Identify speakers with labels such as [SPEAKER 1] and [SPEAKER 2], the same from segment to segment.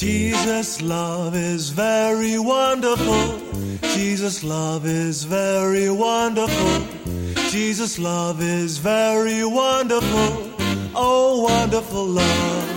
[SPEAKER 1] Jesus' love is very wonderful. Jesus' love is very wonderful. Jesus' love is very wonderful. Oh, wonderful love.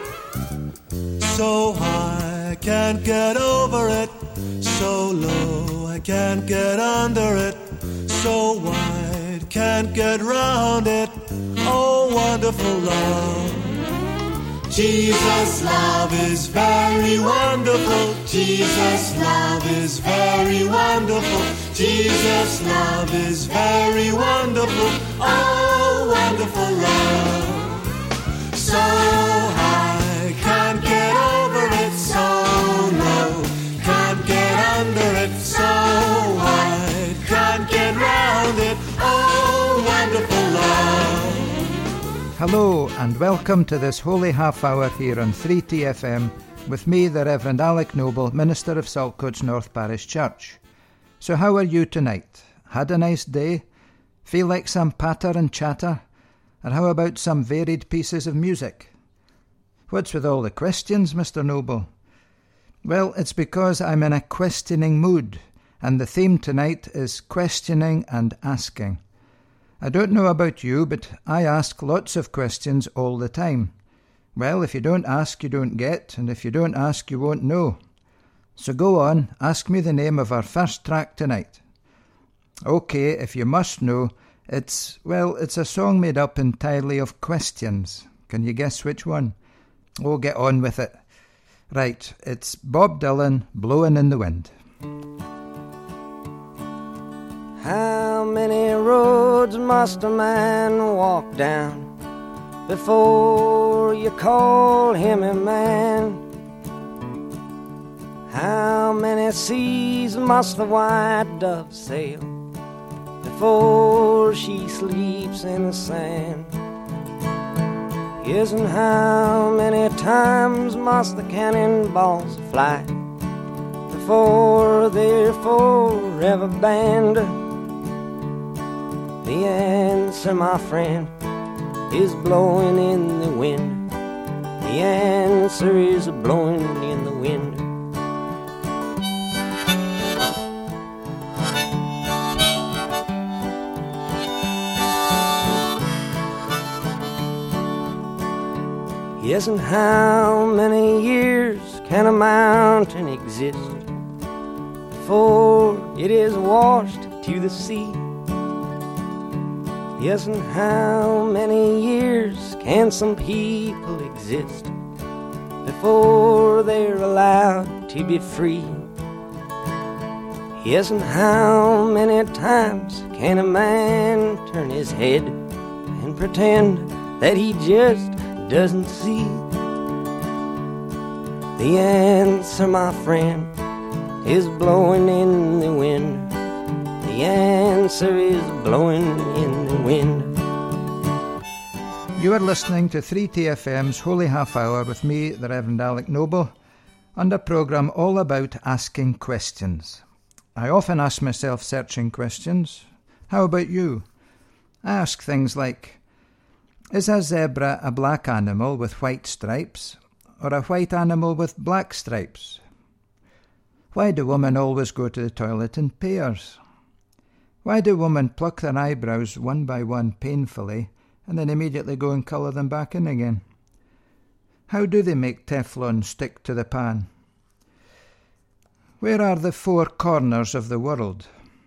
[SPEAKER 1] So high, I can't get over it. So low, I can't get under it. So wide, can't get round it. Oh, wonderful love. Jesus' love is very wonderful. Jesus' love is very wonderful. Jesus' love is very wonderful. Oh, wonderful love. So high, can't get over it. So low, can't get under it. So wide, can't get round it. Oh, wonderful love.
[SPEAKER 2] Hello and welcome to this holy half hour here on 3TFM with me, the Reverend Alec Noble, Minister of Saltcoats North Parish Church. So how are you tonight? Had a nice day? Feel like some patter and chatter? Or how about some varied pieces of music? What's with all the questions, Mr. Noble? Well, it's because I'm in a questioning mood, and the theme tonight is questioning and asking. I don't know about you, but I ask lots of questions all the time. Well, if you don't ask, you don't get, and if you don't ask, you won't know. So go on, ask me the name of our first track tonight. OK, if you must know, it's a song made up entirely of questions. Can you guess which one? Oh, get on with it. Right, it's Bob Dylan, Blowin' in the Wind.
[SPEAKER 3] How many roads must a man walk down before you call him a man? How many seas must the white dove sail before she sleeps in the sand? Yes, and how many times must the cannonballs fly before they're forever banned? The answer, my friend, is blowing in the wind. The answer is blowing in the wind. Yes, and how many years can a mountain exist before it is washed to the sea? Yes, and how many years can some people exist before they're allowed to be free? Yes, and how many times can a man turn his head and pretend that he just doesn't see? The answer, my friend, is blowing in the wind. The answer is blowing in the wind.
[SPEAKER 2] You are listening to 3TFM's Holy Half Hour with me, the Reverend Alec Noble, and a programme all about asking questions. I often ask myself searching questions. How about you? I ask things like, is a zebra a black animal with white stripes, or a white animal with black stripes? Why do women always go to the toilet in pairs? Why do women pluck their eyebrows one by one painfully and then immediately go and colour them back in again? How do they make Teflon stick to the pan? Where are the four corners of the world?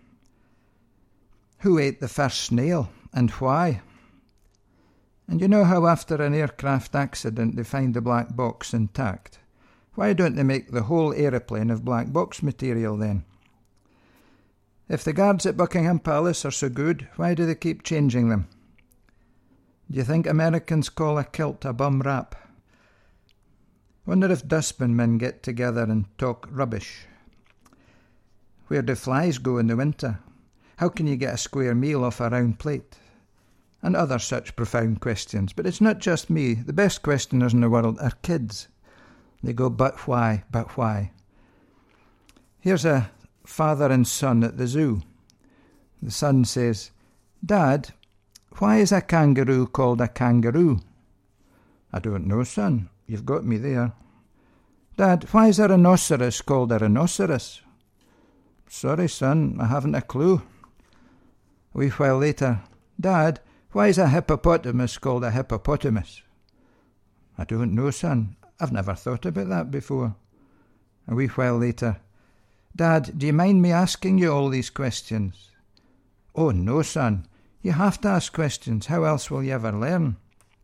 [SPEAKER 2] Who ate the first snail and why? And you know how after an aircraft accident they find the black box intact? Why don't they make the whole aeroplane of black box material then? If the guards at Buckingham Palace are so good, why do they keep changing them? Do you think Americans call a kilt a bum wrap? Wonder if dustbin-men get together and talk rubbish. Where do flies go in the winter? How can you get a square meal off a round plate? And other such profound questions. But it's not just me. The best questioners in the world are kids. They go, but why, but why? Here's a father and son at the zoo. The son says, Dad, why is a kangaroo called a kangaroo? I don't know, son. You've got me there. Dad, why is a rhinoceros called a rhinoceros? Sorry, son, I haven't a clue. A wee while later, Dad, why is a hippopotamus called a hippopotamus? I don't know, son. I've never thought about that before. A wee while later, Dad, do you mind me asking you all these questions? Oh, no, son. You have to ask questions. How else will you ever learn?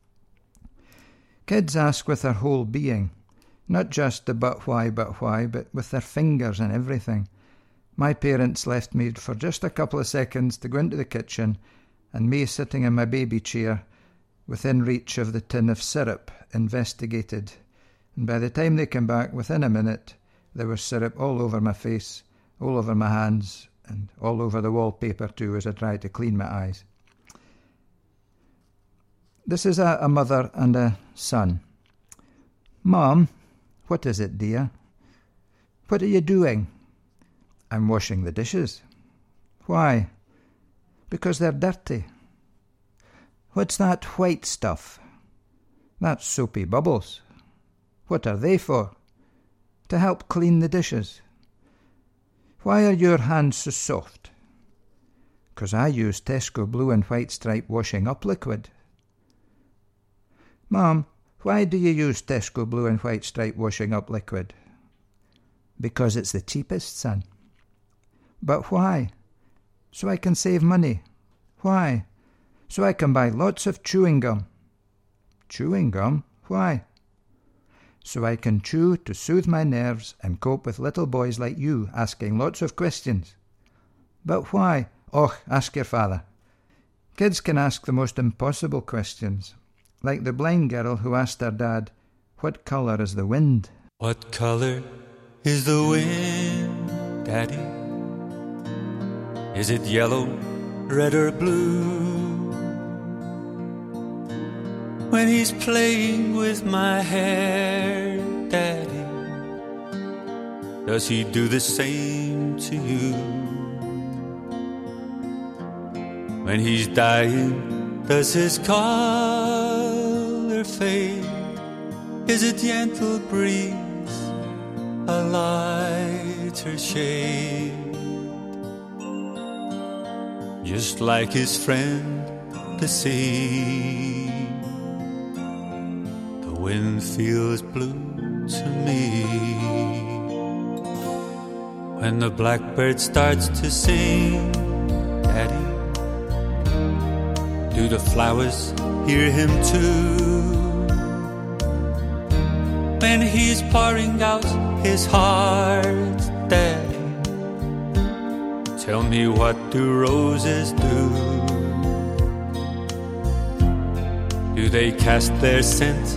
[SPEAKER 2] Kids ask with their whole being, not just the but why, but with their fingers and everything. My parents left me for just a couple of seconds to go into the kitchen, and me sitting in my baby chair within reach of the tin of syrup, investigated. And by the time they came back, within a minute, there was syrup all over my face, all over my hands, and all over the wallpaper too as I tried to clean my eyes. This is a mother and a son. Mom, what is it, dear? What are you doing? I'm washing the dishes. Why? Because they're dirty. What's that white stuff? That's soapy bubbles. What are they for? To help clean the dishes. Why are your hands so soft? 'Cause I use Tesco blue and white stripe washing up liquid. Mom, why do you use Tesco blue and white stripe washing up liquid? Because it's the cheapest, son. But why? So I can save money. Why? So I can buy lots of chewing gum. Chewing gum? Why? So I can chew to soothe my nerves and cope with little boys like you asking lots of questions. But why? Och, ask your father. Kids can ask the most impossible questions, like the blind girl who asked her dad, "What colour is the wind?"
[SPEAKER 4] What colour is the wind, Daddy? Is it yellow, red or blue? When he's playing with my hair, Daddy, does he do the same to you? When he's dying, does his color fade? Is it gentle breeze, a lighter shade? Just like his friend, the sea, the wind feels blue to me. When the blackbird starts to sing, Daddy, do the flowers hear him too? When he's pouring out his heart, Daddy, tell me, what do roses do? Do they cast their scent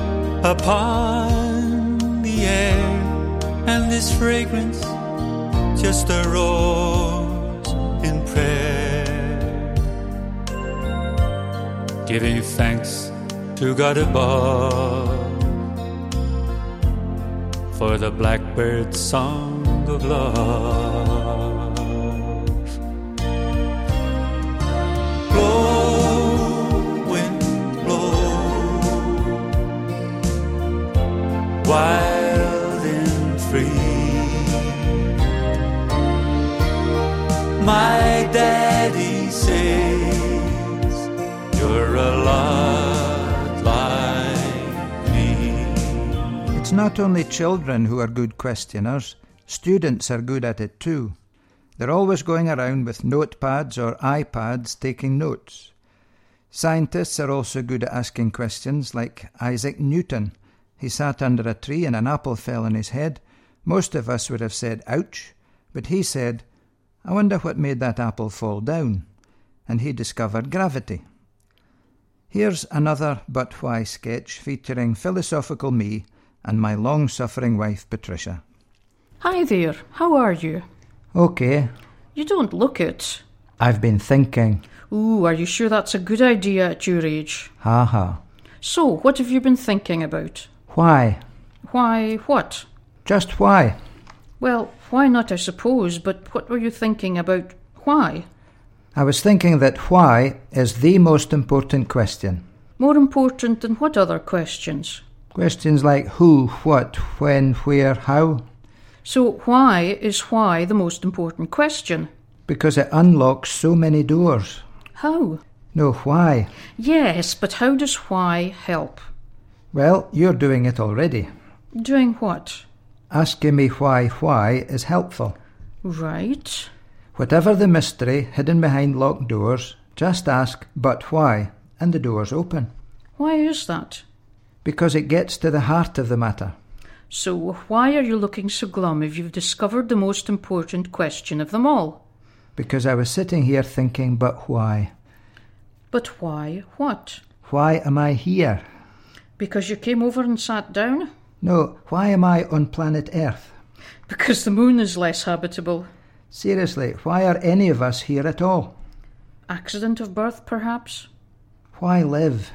[SPEAKER 4] upon the air? And this fragrance, just a rose in prayer, giving thanks to God above for the blackbird's song of love. Blow, wind, blow, wild and free. My daddy says you're a lot like me.
[SPEAKER 2] It's not only children who are good questioners, students are good at it too. They're always going around with notepads or iPads taking notes. Scientists are also good at asking questions, like Isaac Newton. He sat under a tree and an apple fell on his head. Most of us would have said, ouch, but he said, I wonder what made that apple fall down. And he discovered gravity. Here's another But Why sketch featuring philosophical me and my long-suffering wife, Patricia.
[SPEAKER 5] Hi there, how are you?
[SPEAKER 2] Okay.
[SPEAKER 5] You don't look it.
[SPEAKER 2] I've been thinking.
[SPEAKER 5] Ooh, are you sure that's a good idea at your age?
[SPEAKER 2] Ha ha.
[SPEAKER 5] So, what have you been thinking about?
[SPEAKER 2] Why?
[SPEAKER 5] Why what?
[SPEAKER 2] Just why?
[SPEAKER 5] Well, why not, I suppose, but what were you thinking about why?
[SPEAKER 2] I was thinking that why is the most important question.
[SPEAKER 5] More important than what other questions?
[SPEAKER 2] Questions like who, what, when, where, how.
[SPEAKER 5] So why is why the most important question?
[SPEAKER 2] Because it unlocks so many doors.
[SPEAKER 5] How?
[SPEAKER 2] No, why?
[SPEAKER 5] Yes, but how does why help?
[SPEAKER 2] Well, you're doing it already.
[SPEAKER 5] Doing what?
[SPEAKER 2] Asking me why is helpful.
[SPEAKER 5] Right.
[SPEAKER 2] Whatever the mystery hidden behind locked doors, just ask, but why, and the doors open.
[SPEAKER 5] Why is that?
[SPEAKER 2] Because it gets to the heart of the matter.
[SPEAKER 5] So why are you looking so glum if you've discovered the most important question of them all?
[SPEAKER 2] Because I was sitting here thinking, but why?
[SPEAKER 5] But why what?
[SPEAKER 2] Why am I here?
[SPEAKER 5] Because you came over and sat down?
[SPEAKER 2] No, why am I on planet Earth?
[SPEAKER 5] Because the moon is less habitable.
[SPEAKER 2] Seriously, why are any of us here at all?
[SPEAKER 5] Accident of birth, perhaps?
[SPEAKER 2] Why live?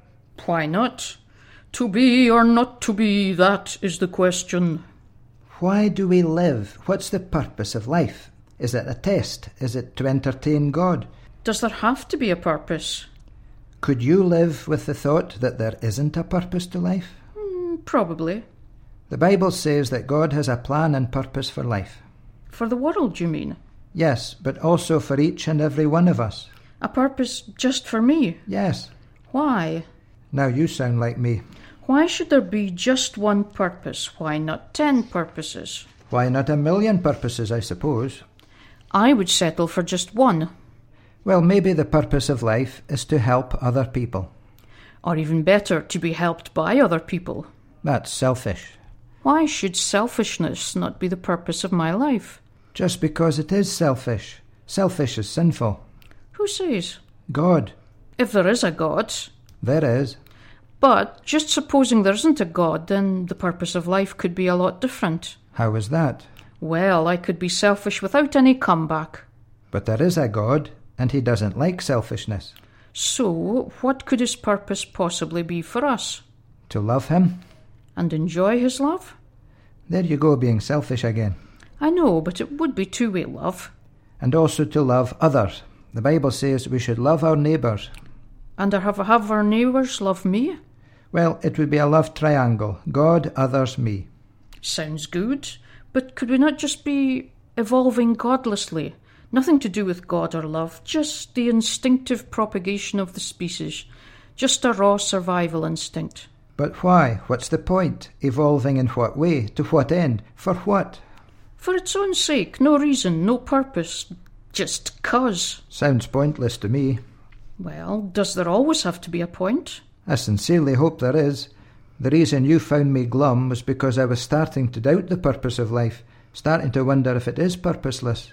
[SPEAKER 5] Why not? To be or not to be, that is the question.
[SPEAKER 2] Why do we live? What's the purpose of life? Is it a test? Is it to entertain God?
[SPEAKER 5] Does there have to be a purpose?
[SPEAKER 2] Could you live with the thought that there isn't a purpose to life?
[SPEAKER 5] Probably.
[SPEAKER 2] The Bible says that God has a plan and purpose for life.
[SPEAKER 5] For the world, you mean?
[SPEAKER 2] Yes, but also for each and every one of us.
[SPEAKER 5] A purpose just for me?
[SPEAKER 2] Yes.
[SPEAKER 5] Why?
[SPEAKER 2] Now you sound like me.
[SPEAKER 5] Why should there be just one purpose? Why not 10 purposes?
[SPEAKER 2] Why not 1,000,000 purposes, I suppose?
[SPEAKER 5] I would settle for just one.
[SPEAKER 2] Well, maybe the purpose of life is to help other people.
[SPEAKER 5] Or even better, to be helped by other people.
[SPEAKER 2] That's selfish.
[SPEAKER 5] Why should selfishness not be the purpose of my life?
[SPEAKER 2] Just because it is selfish. Selfish is sinful.
[SPEAKER 5] Who says?
[SPEAKER 2] God.
[SPEAKER 5] If there is a God.
[SPEAKER 2] There is.
[SPEAKER 5] But just supposing there isn't a God, then the purpose of life could be a lot different.
[SPEAKER 2] How is that?
[SPEAKER 5] Well, I could be selfish without any comeback.
[SPEAKER 2] But there is a God, and he doesn't like selfishness.
[SPEAKER 5] So, what could his purpose possibly be for us?
[SPEAKER 2] To love him.
[SPEAKER 5] And enjoy his love?
[SPEAKER 2] There you go, being selfish again.
[SPEAKER 5] I know, but it would be two-way love.
[SPEAKER 2] And also to love others. The Bible says we should love our neighbours.
[SPEAKER 5] And have our neighbours love me?
[SPEAKER 2] Well, it would be a love triangle. God, others, me.
[SPEAKER 5] Sounds good. But could we not just be evolving godlessly? Nothing to do with God or love, just the instinctive propagation of the species. Just a raw survival instinct.
[SPEAKER 2] But why? What's the point? Evolving in what way? To what end? For what?
[SPEAKER 5] For its own sake. No reason, no purpose. Just 'cause.
[SPEAKER 2] Sounds pointless to me.
[SPEAKER 5] Well, does there always have to be a point?
[SPEAKER 2] I sincerely hope there is. The reason you found me glum was because I was starting to doubt the purpose of life, starting to wonder if it is purposeless.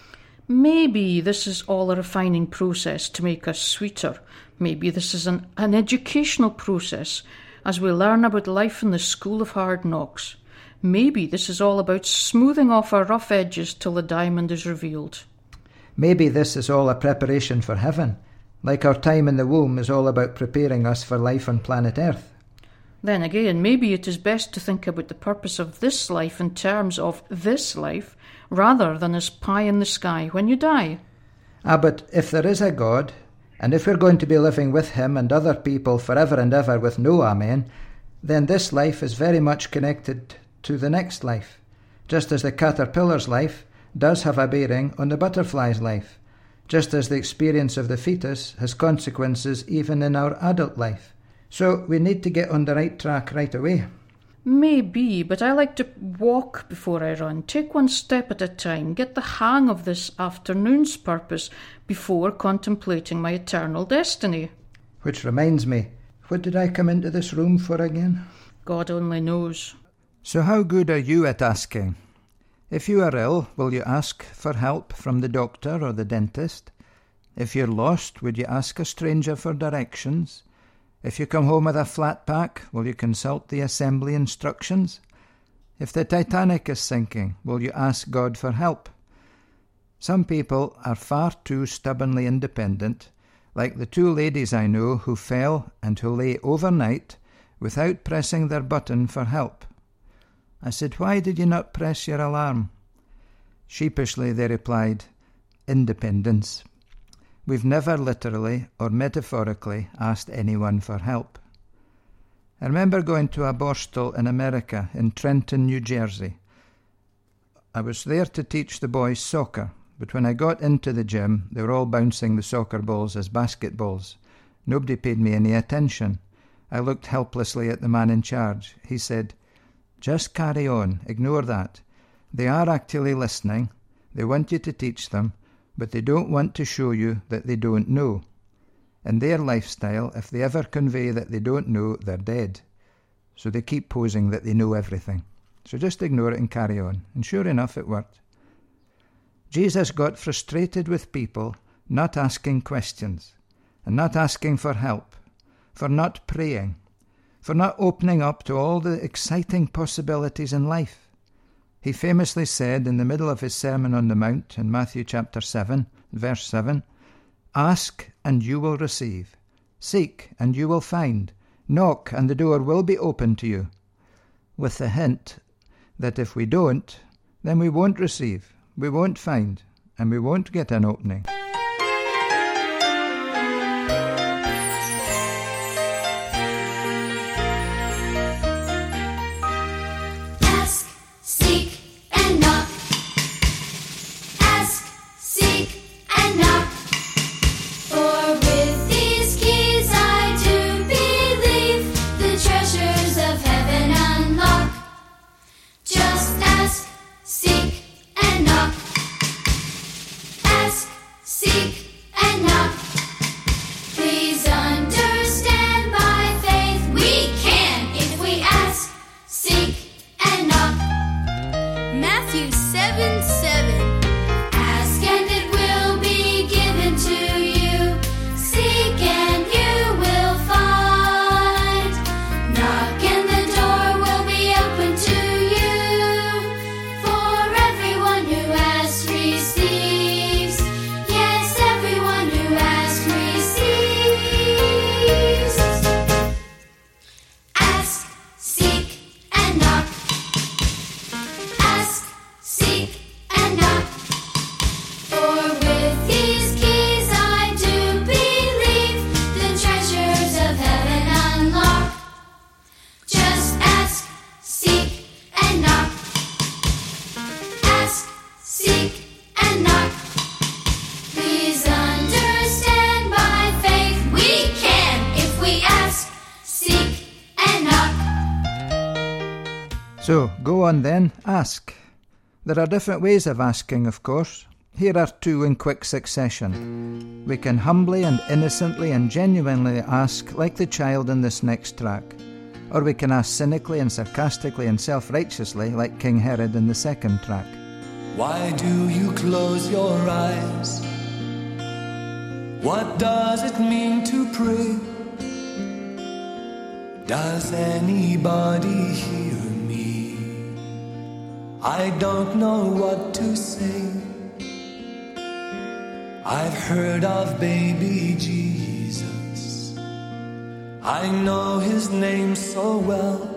[SPEAKER 5] Maybe this is all a refining process to make us sweeter. Maybe this is an educational process as we learn about life in the school of hard knocks. Maybe this is all about smoothing off our rough edges till the diamond is revealed.
[SPEAKER 2] Maybe this is all a preparation for heaven, like our time in the womb is all about preparing us for life on planet Earth.
[SPEAKER 5] Then again, maybe it is best to think about the purpose of this life in terms of this life, rather than as pie in the sky when you die.
[SPEAKER 2] But if there is a God, and if we're going to be living with him and other people forever and ever with no amen, then this life is very much connected to the next life, just as the caterpillar's life does have a bearing on the butterfly's life, just as the experience of the fetus has consequences even in our adult life. So we need to get on the right track right away.
[SPEAKER 5] Maybe, but I like to walk before I run. Take one step at a time. Get the hang of this afternoon's purpose before contemplating my eternal destiny.
[SPEAKER 2] Which reminds me, what did I come into this room for again?
[SPEAKER 5] God only knows.
[SPEAKER 2] So how good are you at asking? If you are ill, will you ask for help from the doctor or the dentist? If you're lost, would you ask a stranger for directions? If you come home with a flat pack, will you consult the assembly instructions? If the Titanic is sinking, will you ask God for help? Some people are far too stubbornly independent, like the two ladies I know who fell and who lay overnight without pressing their button for help. I said, "Why did you not press your alarm?" Sheepishly they replied, "Independence." We've never literally or metaphorically asked anyone for help. I remember going to a borstal in America, in Trenton, New Jersey. I was there to teach the boys soccer, but when I got into the gym, they were all bouncing the soccer balls as basketballs. Nobody paid me any attention. I looked helplessly at the man in charge. He said, "Just carry on, ignore that. They are actually listening. They want you to teach them, but they don't want to show you that they don't know. In their lifestyle, if they ever convey that they don't know, they're dead. So they keep posing that they know everything. So just ignore it and carry on." And sure enough, it worked. Jesus got frustrated with people not asking questions and not asking for help, for not praying, for not opening up to all the exciting possibilities in life. He famously said in the middle of his Sermon on the Mount in Matthew chapter 7, verse 7, "Ask and you will receive. Seek and you will find. Knock and the door will be open to you." With the hint that if we don't, then we won't receive, we won't find, and we won't get an opening.
[SPEAKER 1] Ask, seek, and knock. Ask, seek, and knock. For with these keys I do believe the treasures of heaven unlock. Just ask, seek, and knock. Ask, seek, and knock. Please understand by faith we can if we ask, seek, and knock. Matthew 7:7. Ask and it will be given to you. Seek and you will find. Knock and the door will be open to you. For everyone who asks receives. Yes, everyone who asks receives. Ask, seek, and knock. Ask, seek, and knock. For with these keys I do believe the treasures of heaven unlock. Just ask, seek, and knock. Ask, seek, and knock. Please understand by faith we can if we ask, seek, and knock.
[SPEAKER 2] So, go on then, ask. There are different ways of asking, of course. Here are two in quick succession. We can humbly and innocently and genuinely ask like the child in this next track. Or we can ask cynically and sarcastically and self-righteously like King Herod in the second track.
[SPEAKER 4] Why do you close your eyes? What does it mean to pray? Does anybody hear me? I don't know what to say. I've heard of baby Jesus. I know his name so well.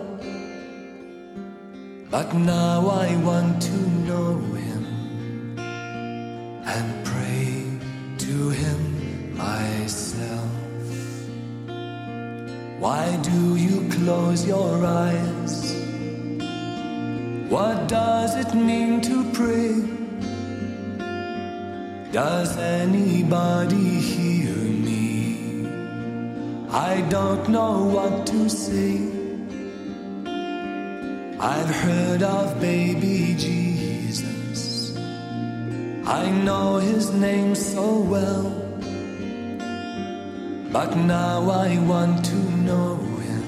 [SPEAKER 4] But now I want to know him and pray to him myself. Why do you close your eyes? What does it mean to pray? Does anybody hear me? I don't know what to say. I've heard of baby Jesus. I know his name so well. But now I want to know him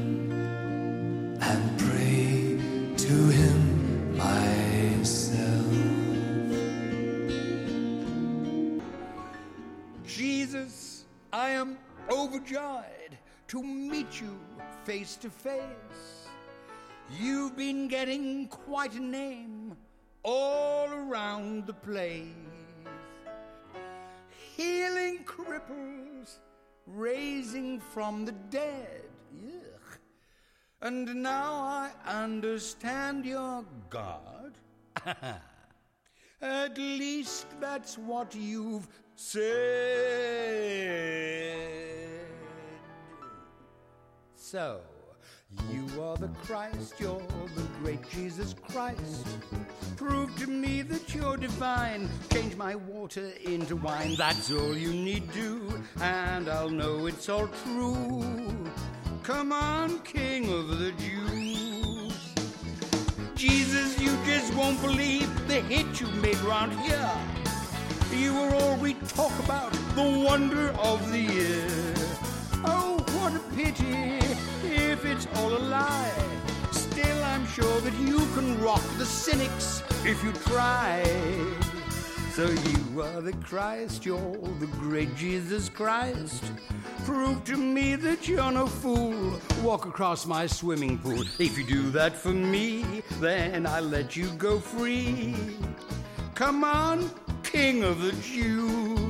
[SPEAKER 4] and pray to him myself.
[SPEAKER 6] Jesus, I am overjoyed to meet you face to face. You've been getting quite a name all around the place. Healing cripples, raising from the dead. Yuck. And now I understand your God. At least that's what you've said. So, You are the Christ, you're the great Jesus Christ. Prove to me that you're divine. Change my water into wine. That's all you need do, and I'll know it's all true. Come on, King of the Jews. Jesus, you just won't believe the hit you made round here. You were all we talk about, the wonder of the year. Oh, what a pity if it's all a lie. Still, I'm sure that you can rock the cynics if you try. So you are the Christ, you're the great Jesus Christ. Prove to me that you're no fool. Walk across my swimming pool. If you do that for me, then I'll let you go free. Come on, King of the Jews.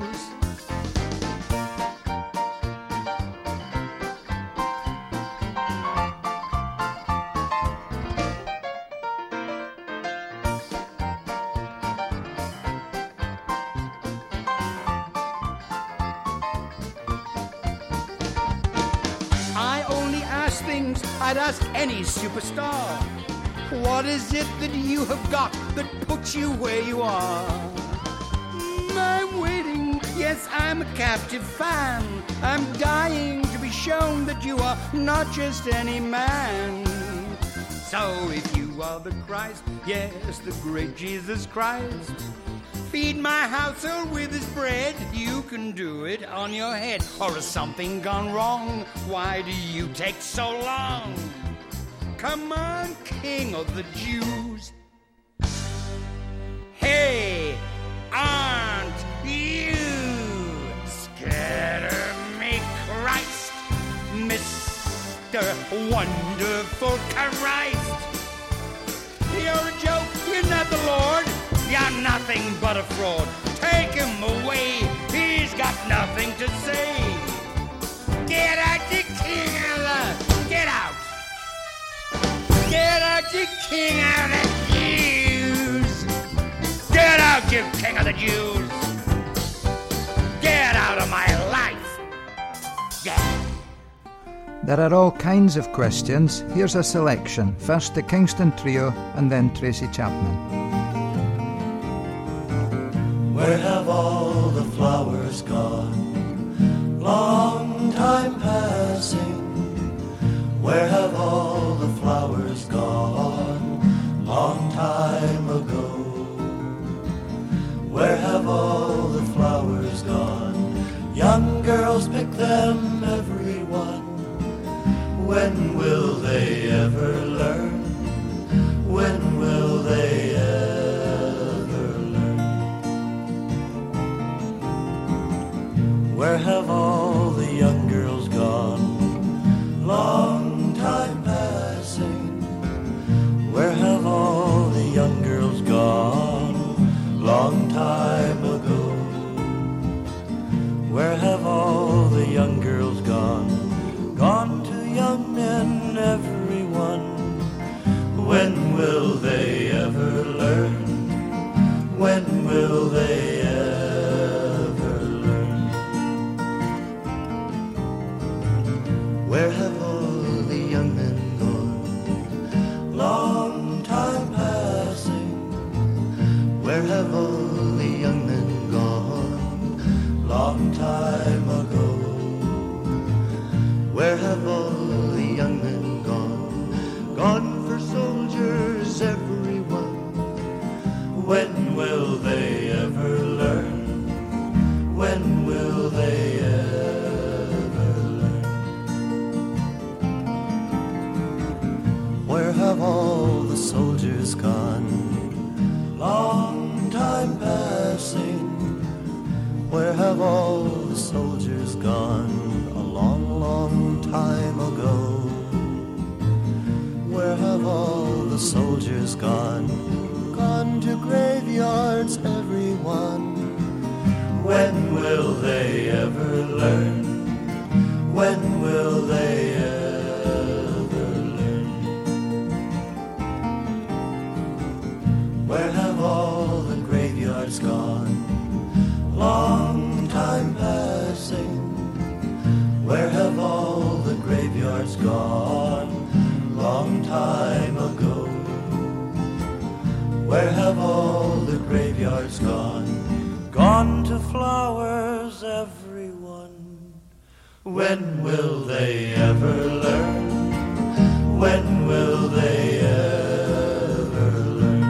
[SPEAKER 6] I'd ask any superstar. What is it that you have got that puts you where you are? I'm waiting, yes, I'm a captive fan. I'm dying to be shown that you are not just any man. So if you are the Christ, yes, the great Jesus Christ, feed my household with his bread. You can do it on your head. Or has something gone wrong? Why do you take so long? Come on, King of the Jews. Hey, aren't you scared of me, Christ? Mr. Wonderful Christ. You're a joke, you're not the Lord. You're nothing but a fraud. Take him away, he's got nothing to say. Get out, you king of the... Get out! Get out, you king of the Jews! Get out, you king of the Jews! Get out of my life! Yeah!
[SPEAKER 2] There are all kinds of questions. Here's a selection. First the Kingston Trio and then Tracy Chapman.
[SPEAKER 1] Where have all the flowers gone? Long time passing. Where have all the flowers gone? Long time ago. Where have all the flowers gone? Young girls pick them, everyone. When will they ever learn? When will they ever learn? Where have all the young girls gone? Long time passing. Where have all the young girls gone? Long time ago. Where have all the young girls gone? Gone to young men, everyone. When will they ever learn? When will they ever learn? Where have all the young men gone? Long time passing. Where have all the young men gone? Long time ago. Where have all the young men gone? Gone for soldiers, everyone. When will they ever learn? When will they ever learn? Where have all the soldiers gone? Long time passing. Where have all the soldiers gone? A long, long time ago. Where have all the soldiers gone? Gone to graveyards, everyone. When will they ever learn? When will they ever learn? Where have all the graveyards gone? Long time passing. Where have all the graveyards gone? Where have all the graveyards gone?
[SPEAKER 7] Gone to flowers, everyone.
[SPEAKER 1] When will they ever learn? When will they ever learn?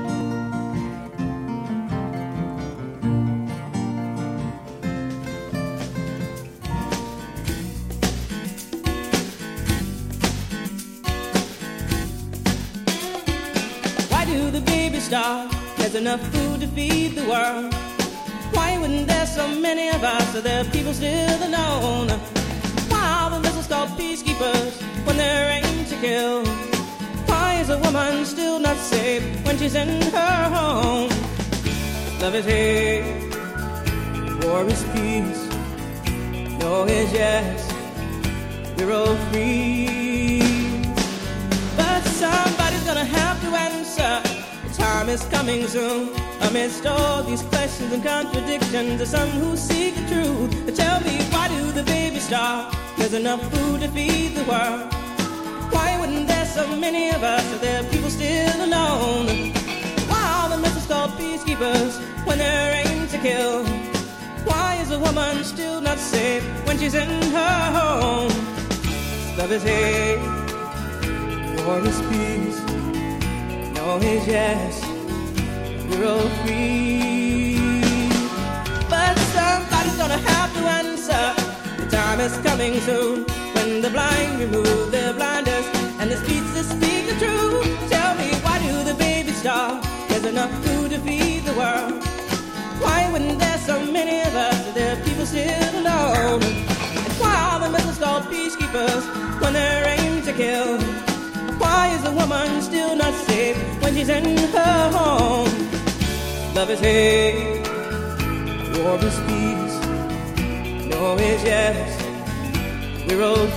[SPEAKER 8] Why do the babies starve? There's enough food to feed the world. Why wouldn't there so many of us so there are people still alone? Why are the missiles called peacekeepers when they're aimed to kill? Why is a woman still not safe when she's in her home? Love is hate, war is peace. No is yes, we're all free. But somebody's gonna have to answer. The time is coming soon. Amidst all these questions and contradictions, there's some who seek the truth. But tell me, why do the babies starve? There's enough food to feed the world. Why wouldn't there so many of us if there are people still alone? Why are the missiles called peacekeepers when they're aimed to kill? Why is a woman still not safe when she's in her home? Love is hate, war is peace. No is yes, we're all free. But somebody's gonna have to answer. The time is coming soon when the blind remove their blinders and the streets that speak the truth. Tell me, why do the babies starve? There's enough food to feed the world. Why wouldn't there so many of us if there are people still alone? And why are the missiles called peacekeepers when they're aimed to kill? Why is a woman still not safe when she's in her home? Love is hate, war is peace. No is yes, we're all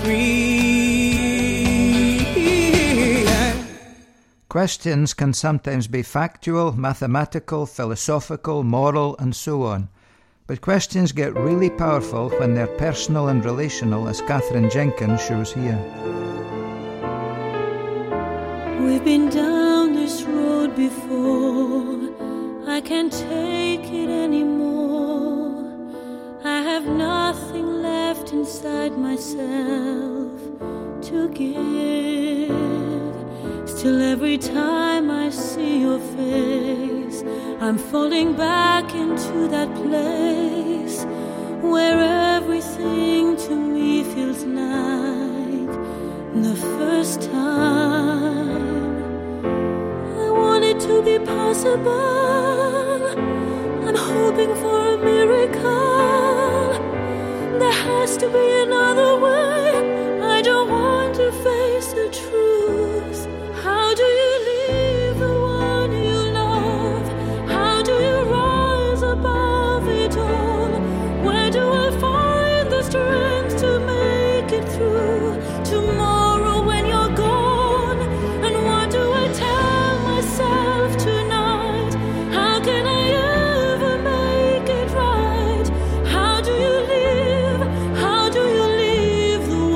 [SPEAKER 8] free.
[SPEAKER 2] Questions can sometimes be factual, mathematical, philosophical, moral, and so on. But questions get really powerful when they're personal and relational, as Catherine Jenkins shows here.
[SPEAKER 9] We've been down this road before. I can't take it anymore. I have nothing left inside myself to give. Still every time I see your face, I'm falling back into that place where everything to me feels like the first time. I want it to be possible. I'm hoping for a miracle. There has to be another way. I don't want to face the truth. How do you leave the one you love? How do you rise above it all? Where do I find the strength to make it through tomorrow when you're gone? And what do I tell myself tonight? How can I ever make it right? How do you live? How do you leave the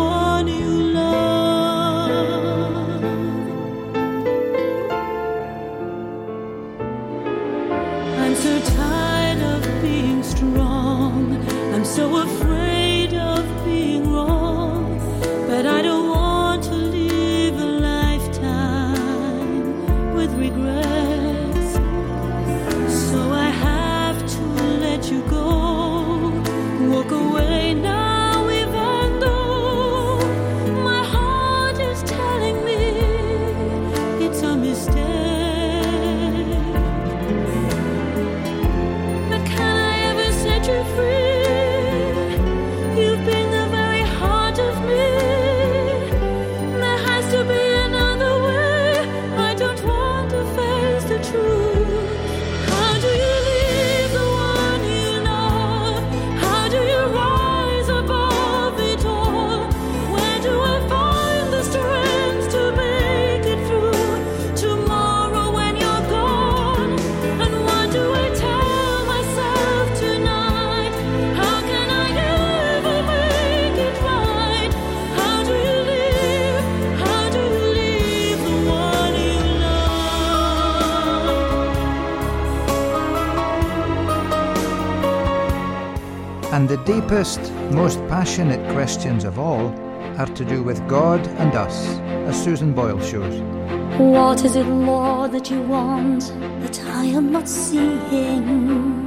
[SPEAKER 2] And the deepest, most passionate questions of all are to do with God and us, as Susan Boyle shows.
[SPEAKER 9] What is it, Lord, that you want that I am not seeing?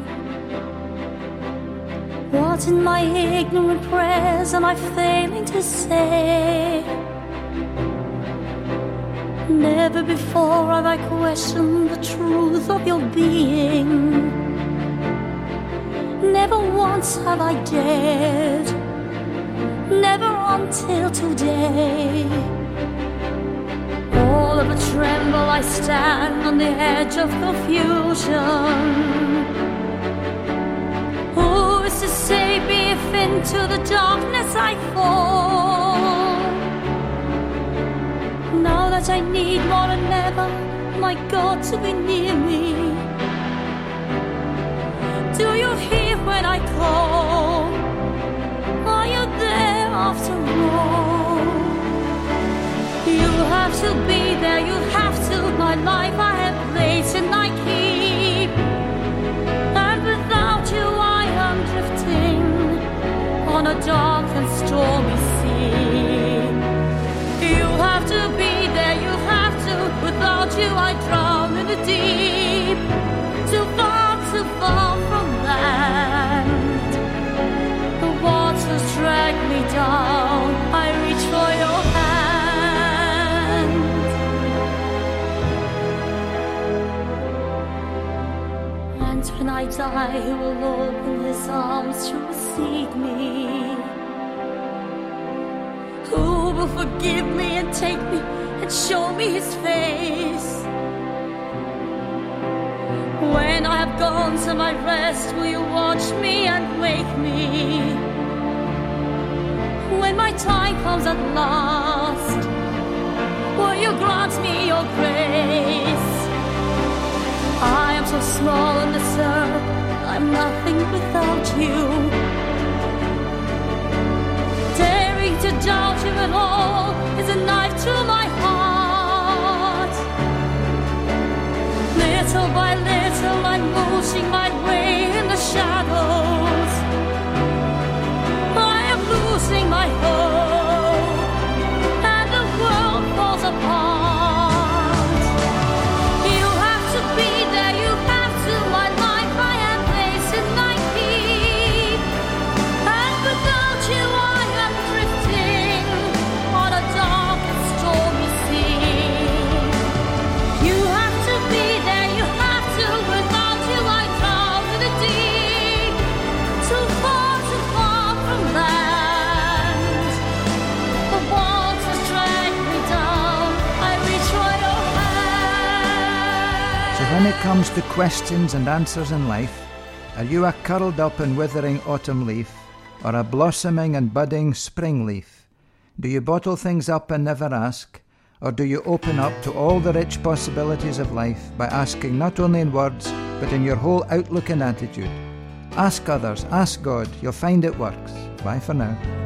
[SPEAKER 9] What in my ignorant prayers am I failing to say? Never before have I questioned the truth of your being. Never once have I dared, never until today. All of a tremble I stand on the edge of confusion. Who is to save me if into the darkness I fall? Now that I need more than ever, my God, to be near me. Do you hear when I call? Are you there after all? You have to be there, you have to. My life I have placed and I keep. And without you I am drifting on a dark and stormy sea. You have to be there, you have to. Without you I drown in the deep. Too far from land. The waters drag me down, I reach for your hand. And when I die, he will open his arms to receive me. Who will forgive me and take me and show me his face? When I have gone to my rest, will you watch me and wake me? When my time comes at last, will you grant me your grace? I am so small on this earth, I'm nothing without you. Daring to doubt you at all is a knife to my heart. Little by little I'm losing my way in the shadows. I am losing my hope, and the world falls apart. You have to be there, you have to. My life I am facing my keep, and without you I am drifting on a dark and stormy sea. You have to be there. Without you I drown in the deep. Too far from land. The waters drag me down, I reach for your hand.
[SPEAKER 2] So when it comes to questions and answers in life, are you a curled up and withering autumn leaf, or a blossoming and budding spring leaf? Do you bottle things up and never ask? Or do you open up to all the rich possibilities of life by asking not only in words, but in your whole outlook and attitude? Ask others, ask God, you'll find it works. Bye for now.